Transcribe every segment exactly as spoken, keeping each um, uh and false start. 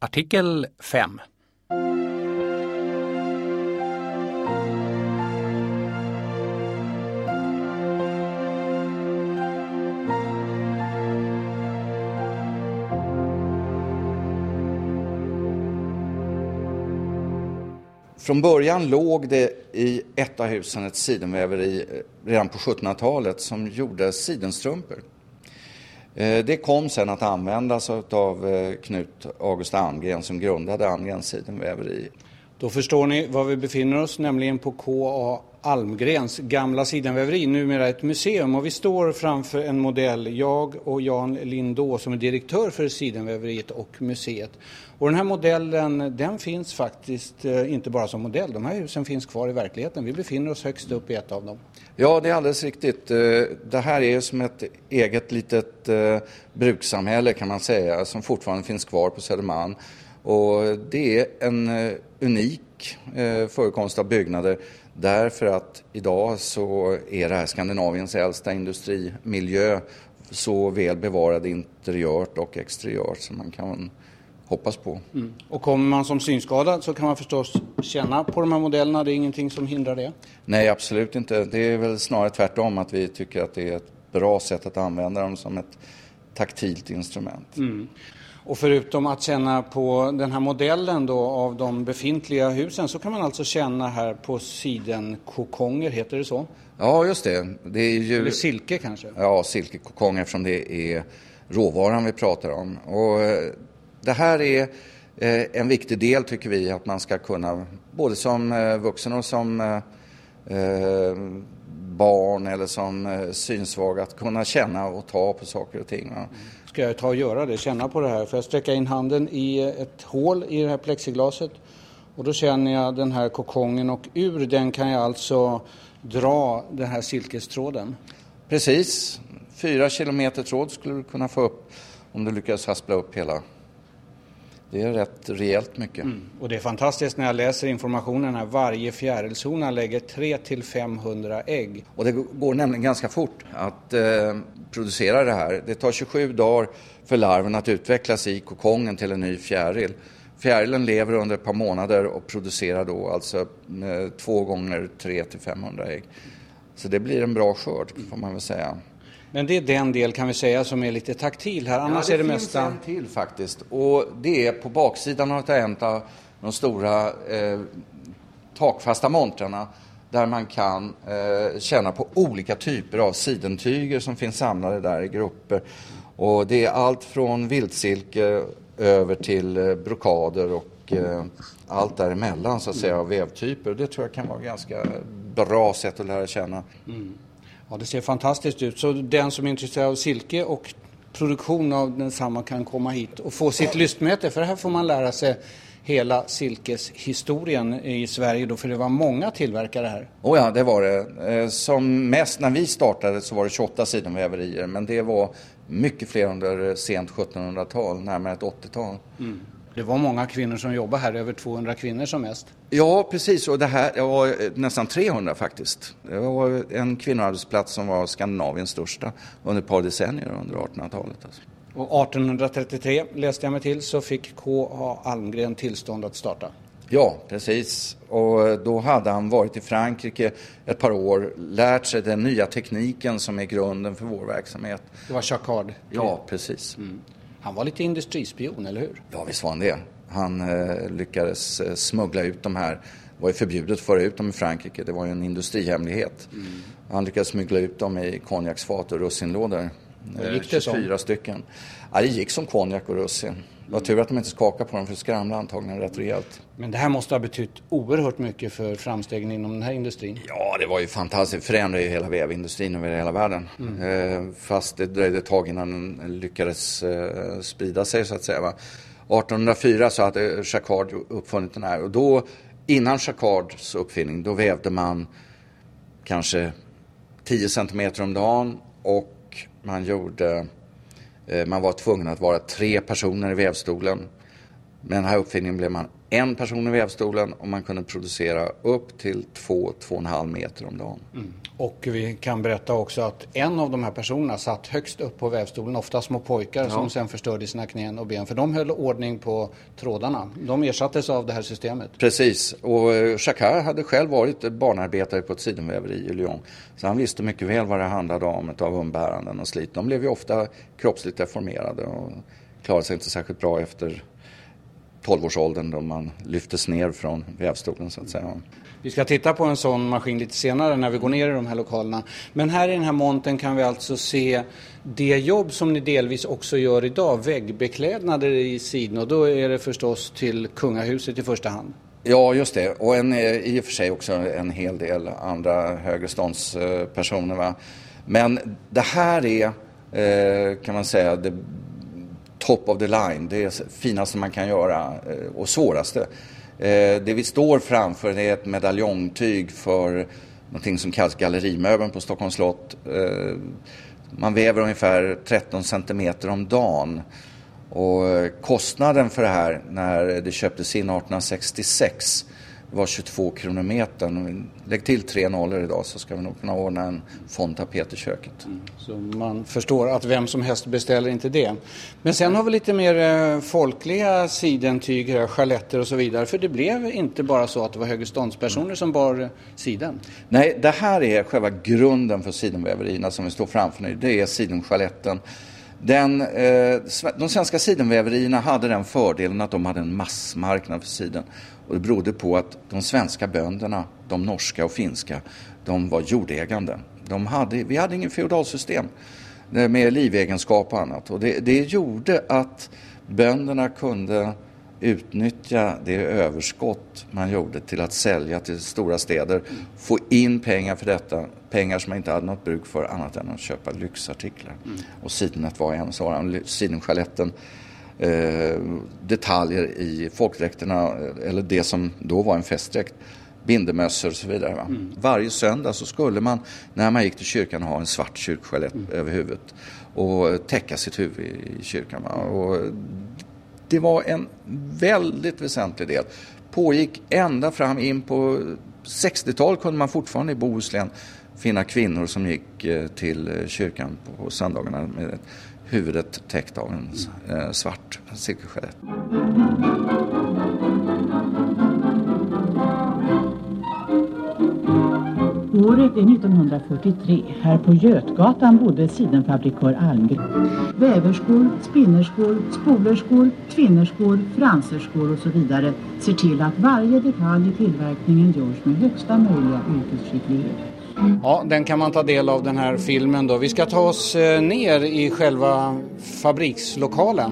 Artikel fem. Från början låg det i ett av husen ett sidenväveri redan på sjuttonhundratalet som gjorde sidenstrumpor. Det kom sedan att användas av Knut August Almgren som grundade Almgrens sidenväveri. Då förstår ni var vi befinner oss, nämligen på K A Almgrens gamla sidenväveri, numera ett museum. Och vi står framför en modell, jag och Jan Lindå som är direktör för sidenväveriet och museet. Och den här modellen, den finns faktiskt inte bara som modell. De här husen finns kvar i verkligheten. Vi befinner oss högst upp i ett av dem. Ja, det är alldeles riktigt. Det här är som ett eget litet brukssamhälle kan man säga som fortfarande finns kvar på Södermalm. Och det är en unik förekomst av byggnader därför att idag så är det här Skandinaviens äldsta industrimiljö så väl bevarad interiört och exteriört som man kan hoppas på. Mm. Och kommer man som synskadad så kan man förstås känna på de här modellerna. Det är ingenting som hindrar det? Nej, absolut inte. Det är väl snarare tvärtom att vi tycker att det är ett bra sätt att använda dem som ett taktilt instrument. Mm. Och förutom att känna på den här modellen då av de befintliga husen så kan man alltså känna här på sidenkokonger, heter det så? Ja, just det. Det är ju... Eller silke kanske? Ja, silkekokonger eftersom det är råvaran vi pratar om. Och det här är en viktig del tycker vi att man ska kunna, både som vuxen och som eh, barn eller som synsvag, att kunna känna och ta på saker och ting. Mm. Ska jag ta och göra det, känna på det här? För jag sträcka in handen i ett hål i det här plexiglaset och då känner jag den här kokongen och ur den kan jag alltså dra den här silkestråden. Precis, fyra kilometer tråd skulle du kunna få upp om du lyckas haspla upp hela. Det är rätt rejält mycket. Mm. Och det är fantastiskt när jag läser informationen här. Varje fjärilshona lägger tre till femhundra ägg. Och det går nämligen ganska fort att eh, producera det här. Det tar tjugosju dagar för larven att utvecklas i kokongen till en ny fjäril. Fjärilen lever under ett par månader och producerar då alltså eh, två gånger tre till femhundra ägg. Så det blir en bra skörd får man väl säga. Men det är den del kan vi säga som är lite taktil här. Annars ja, det är det finns mesta... en till faktiskt. Och det är på baksidan av en av de stora eh, takfasta montrarna där man kan eh, känna på olika typer av sidentyger som finns samlade där i grupper. Och det är allt från viltsilke över till eh, brokader och eh, allt däremellan så att säga av vävtyper. Och det tror jag kan vara ganska bra sätt att lära känna. Mm. Ja, det ser fantastiskt ut. Så den som är intresserad av silke och produktion av densamma kan komma hit och få sitt lystmäte. För här får man lära sig hela silkeshistorien i Sverige då, för det var många tillverkare här. Oh ja, det var det. Som mest när vi startade så var det tjugoåtta sidenväverier, men det var mycket fler under sent sjuttonhundratal, närmare ett åttiotal. Mm. Det var många kvinnor som jobbade här, över tvåhundra kvinnor som mest. Ja, precis. Och det här var nästan trehundra faktiskt. Det var en kvinnoarbetsplats som var Skandinaviens största under ett par decennier under artonhundratalet. Alltså. Och artonhundratrettiotre läste jag mig till så fick K A Almgren tillstånd att starta. Ja, precis. Och då hade han varit i Frankrike ett par år, lärt sig den nya tekniken som är grunden för vår verksamhet. Det var Jacquard. Ja, precis. Mm. Han var lite industrispion, eller hur? Ja, visst var han det. Han eh, lyckades eh, smuggla ut de här. Det var ju förbjudet att föra ut dem i Frankrike. Det var ju en industrihemlighet. Mm. Han lyckades smuggla ut dem i konjaksfat och russinlådor. Eh, gick det tjugofyra som? Stycken. Ja, det gick som konjak och russin. Det var tur att de inte skakade på dem för skramla antagligen rätt rejält. Men det här måste ha betytt oerhört mycket för framstegen inom den här industrin. Ja, det var ju fantastiskt. Förändrade ju hela vävindustrin över hela världen. Mm. Eh, fast det dröjde ett tag innan den lyckades eh, sprida sig så att säga. Va? artonhundrafyra så hade Jacquard uppfunnit den här. Och då, innan Jacquards uppfinning, då vävde man kanske tio centimeter om dagen och man gjorde... Man var tvungen att vara tre personer i vävstolen. Med den här uppfinningen blev man en person i vävstolen och man kunde producera upp till två, två och en halv meter om dagen. Mm. Och vi kan berätta också att en av de här personerna satt högst upp på vävstolen, ofta små pojkar, ja, som sen förstörde sina knän och ben. För de höll ordning på trådarna. De ersattes av det här systemet. Precis, och Jacquard hade själv varit barnarbetare på ett sidenväveri i Lyon. Så han visste mycket väl vad det handlade om av umbäranden och slit. De blev ju ofta kroppsligt deformerade och klarade sig inte särskilt bra efter tolvårsåldern då man lyftes ner från vävstolen så att säga. Vi ska titta på en sån maskin lite senare när vi går ner i de här lokalerna. Men här i den här montern kan vi alltså se det jobb som ni delvis också gör idag, väggbeklädnader i siden, och då är det förstås till kungahuset i första hand. Ja, just det. Och en, i och för sig också en hel del andra högreståndspersoner. Va? Men det här är, kan man säga, det top of the line. Det är finaste man kan göra och svåraste. Det vi står framför är ett medaljongtyg för någonting som kallas gallerimöbeln på Stockholms slott. Man väver ungefär tretton centimeter om dagen. Och kostnaden för det här när det köptes in arton sextiosex var tjugotvå kronor metern. Lägg till tre nollor idag så ska vi nog kunna ordna en fondtapet i köket. Mm. Så man förstår att vem som helst beställer inte det. Men sen har vi lite mer folkliga sidentyg, chaletter och så vidare. För det blev inte bara så att det var högreståndspersoner som bar siden. Nej, det här är själva grunden för sidenväverierna som vi står framför nu. Det är sidenchaletten. Den, eh, de svenska sidenväverierna hade den fördelen att de hade en massmarknad för siden. Och det berodde på att de svenska bönderna, de norska och finska, de var jordägande. De hade, vi hade ingen feodalsystem med livegenskap och annat. Och det, det gjorde att bönderna kunde utnyttja det överskott man gjorde till att sälja till stora städer. Få in pengar för detta. Pengar som man inte hade något bruk för annat än att köpa lyxartiklar. Mm. Och sidenet var en sådan. Sidenchaletten. Eh, detaljer i folkdräkterna. Eller det som då var en festdräkt. Bindemössor och så vidare. Va? Mm. Varje söndag så skulle man när man gick till kyrkan ha en svart kyrkchalett mm. över huvudet. Och täcka sitt huvud i kyrkan. Va? Och det var en väldigt väsentlig del. Pågick ända fram in på sextiotalet kunde man fortfarande i Bohuslän finna kvinnor som gick till kyrkan på söndagarna med huvudet täckt av en mm. svart silkeschalett. Året är nittonhundrafyrtiotre. Här på Götgatan bodde sidenfabrikör Almgren. Väverskor, spinnerskor, spolerskor, tvinnerskor, franserskor och så vidare ser till att varje detalj i tillverkningen görs med högsta möjliga yrkesskicklighet. Ja, den kan man ta del av den här filmen då. Vi ska ta oss ner i själva fabrikslokalen.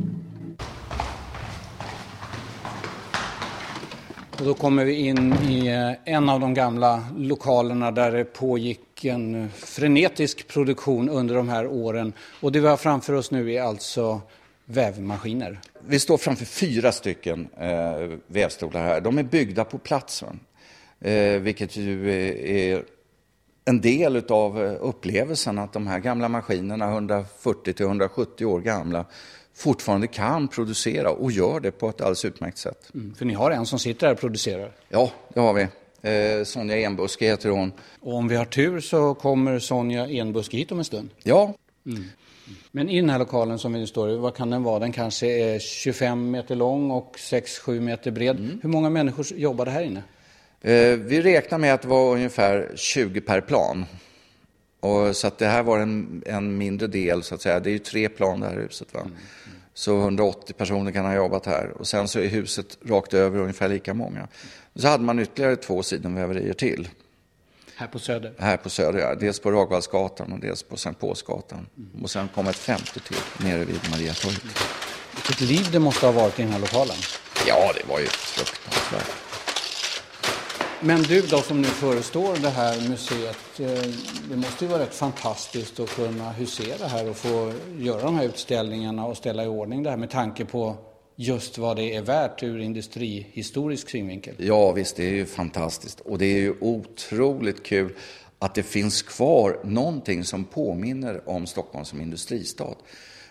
Och då kommer vi in i en av de gamla lokalerna där det pågick en frenetisk produktion under de här åren. Och det vi har framför oss nu är alltså vävmaskiner. Vi står framför fyra stycken eh, vävstolar här. De är byggda på platsen. Eh, vilket ju är en del av upplevelsen att de här gamla maskinerna, hundrafyrtio till hundrasjuttio år gamla, fortfarande kan producera och gör det på ett alldeles utmärkt sätt. Mm, för ni har en som sitter här och producerar? Ja, det har vi. Eh, Sonja Enbuske heter hon. Och om vi har tur så kommer Sonja Enbuske hit om en stund? Ja. Mm. Men i den här lokalen som vi står i, vad kan den vara? Den kanske är tjugofem meter lång och sex till sju meter bred. Mm. Hur många människor jobbar här inne? Eh, vi räknar med att det var ungefär tjugo per plan. Och så att det här var en, en mindre del så att säga. Det är ju tre plan det här huset va. Mm. Så hundraåttio personer kan ha jobbat här. Och sen så är huset rakt över ungefär lika många. Så hade man ytterligare två sidenväverier till. Här på Söder? Här på Söder, ja. Dels på Ragvallsgatan och dels på Sankt Paulsgatan. Mm. Och sen kom ett femte till nere vid Mariatorget. Mm. Vilket liv det måste ha varit i den här lokalen? Ja, det var ju fruktansvärt. Men du då som nu förestår det här museet, det måste ju vara rätt fantastiskt att kunna husera här och få göra de här utställningarna och ställa i ordning det här med tanke på just vad det är värt ur industrihistorisk synvinkel. Ja visst, det är ju fantastiskt och det är ju otroligt kul att det finns kvar någonting som påminner om Stockholm som industristad.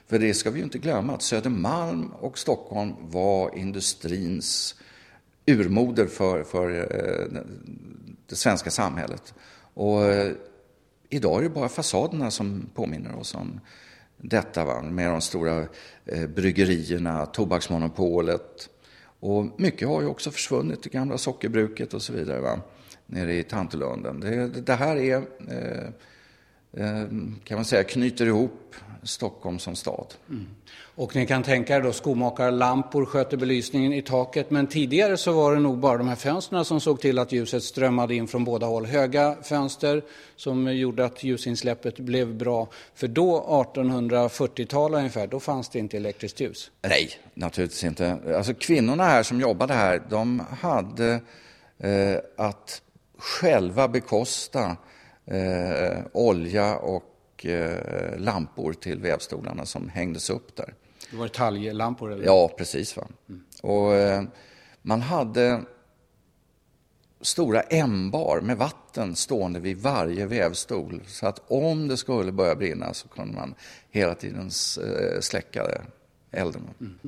För det ska vi ju inte glömma att Södermalm och Stockholm var industrins urmoder för, för eh, det svenska samhället. Och eh, idag är det bara fasaderna som påminner oss om detta, va? Med de stora eh, bryggerierna, tobaksmonopolet. Och mycket har ju också försvunnit, det gamla sockerbruket och så vidare, va? Nere i Tantelunden. Det, det här är, eh, eh, kan man säga, knyter ihop Stockholm som stad. Mm. Och ni kan tänka er då, skomakarlampor sköter belysningen i taket. Men tidigare så var det nog bara de här fönsterna som såg till att ljuset strömmade in från båda håll. Höga fönster som gjorde att ljusinsläppet blev bra. För då, artonhundrafyrtiotalet ungefär, då fanns det inte elektriskt ljus. Nej, naturligtvis inte. Alltså kvinnorna här som jobbade här, de hade eh, att själva bekosta eh, olja och eh, lampor till vävstolarna som hängdes upp där. Det var taljlampor eller? Ja, precis, va. Mm. Och eh, man hade stora ämbar med vatten stående vid varje vävstol, så att om det skulle börja brinna så kunde man hela tiden eh, släcka elden. Mm.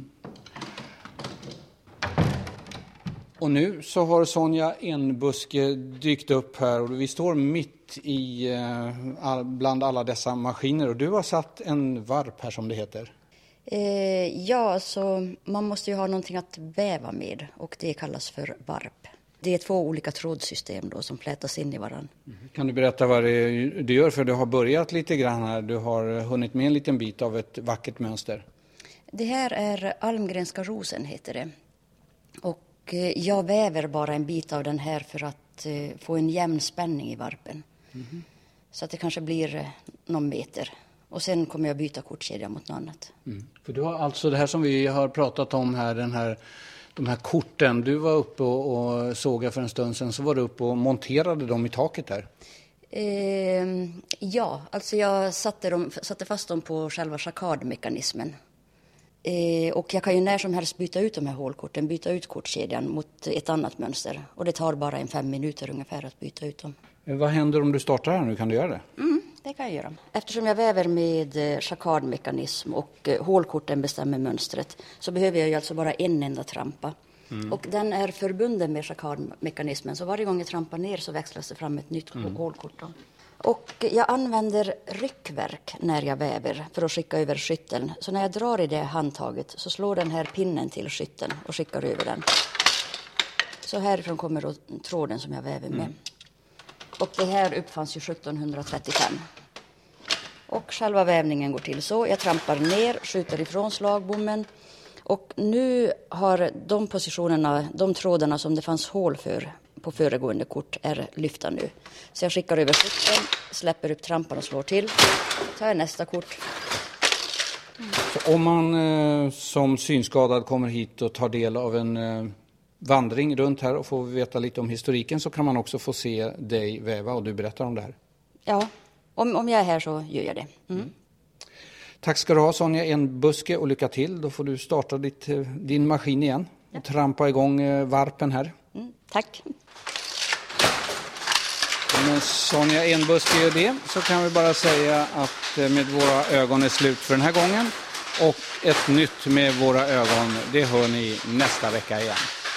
Och nu så har Sonja Enbuske dykt upp här och vi står mitt i eh, bland alla dessa maskiner och du har satt en varp här som det heter. Eh, ja, så man måste ju ha någonting att väva med och det kallas för varp. Det är två olika trådsystem då som flätas in i varann. Mm. Kan du berätta vad det är du gör, för du har börjat lite grann här. Du har hunnit med en liten bit av ett vackert mönster. Det här är Almgrenska rosen heter det. Och jag väver bara en bit av den här för att uh, få en jämn spänning i varpen. Mm. Så att det kanske blir uh, någon meter. Och sen kommer jag byta kortkedja mot något annat. Mm. För du har alltså det här som vi har pratat om här, den här, de här korten. Du var uppe och, och såg för en stund sedan, så var du uppe och monterade dem i taket där. Uh, ja, alltså jag satte, dem, satte fast dem på själva chakardmekanismen. Eh, och jag kan ju när som helst byta ut de här hålkorten, byta ut kortkedjan mot ett annat mönster. Och det tar bara en fem minuter ungefär att byta ut dem. Vad händer om du startar här nu? Kan du göra det? Mm, det kan jag göra. Eftersom jag väver med eh, chakardmekanism och eh, hålkorten bestämmer mönstret, så behöver jag ju alltså bara en enda trampa. Mm. Och den är förbunden med chakardmekanismen, så varje gång jag trampar ner så växlas det fram ett nytt mm. hålkort då. Och jag använder ryckverk när jag väver för att skicka över skytteln. Så när jag drar i det handtaget så slår den här pinnen till skytteln och skickar över den. Så härifrån kommer då tråden som jag väver med. Mm. Och det här uppfanns ju sjuttonhundratrettiofem. Och själva vävningen går till så. Jag trampar ner, skjuter ifrån slagbommen. Och nu har de positionerna, de trådarna som det fanns hål för på föregående kort är lyfta nu. Så jag skickar över skytteln, släpper upp trampan och slår till. Tar jag nästa kort. Mm. Så om man eh, som synskadad kommer hit och tar del av en eh, vandring runt här och får veta lite om historiken, så kan man också få se dig väva och du berättar om det här. Ja, om, om jag är här så gör jag det. Mm. Mm. Tack ska du ha Sonja Enbuske och lycka till. Då får du starta ditt, din maskin igen och ja. trampa igång eh, varpen här. Mm, tack. När Sonja Enbuske gör det så kan vi bara säga att med våra ögon är slut för den här gången. Och ett nytt med våra ögon, det hör ni nästa vecka igen.